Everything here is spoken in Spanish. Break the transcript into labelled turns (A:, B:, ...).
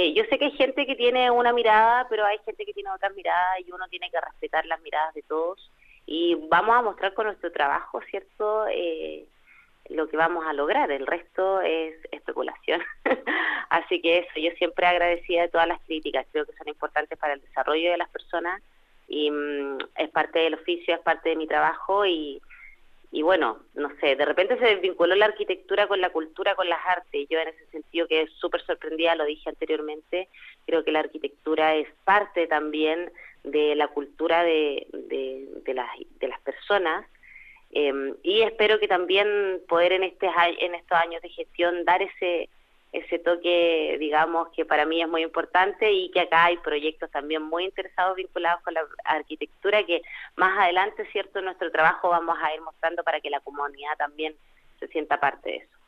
A: yo sé que hay gente que tiene una mirada, pero hay gente que tiene otras miradas y uno tiene que respetar las miradas de todos y vamos a mostrar con nuestro trabajo, ¿cierto? Lo que vamos a lograr, el resto es especulación. Así que eso, yo siempre agradecida de todas las críticas, creo que son importantes para el desarrollo de las personas y es parte del oficio, es parte de mi trabajo y bueno, no sé, de repente se desvinculó la arquitectura con la cultura, con las artes. Yo en ese sentido quedé súper sorprendida, lo dije anteriormente, creo que la arquitectura es parte también de la cultura de las personas y espero que también poder en estos años de gestión dar ese toque, digamos, que para mí es muy importante y que acá hay proyectos también muy interesados vinculados con la arquitectura que más adelante, cierto, en nuestro trabajo vamos a ir mostrando para que la comunidad también se sienta parte de eso.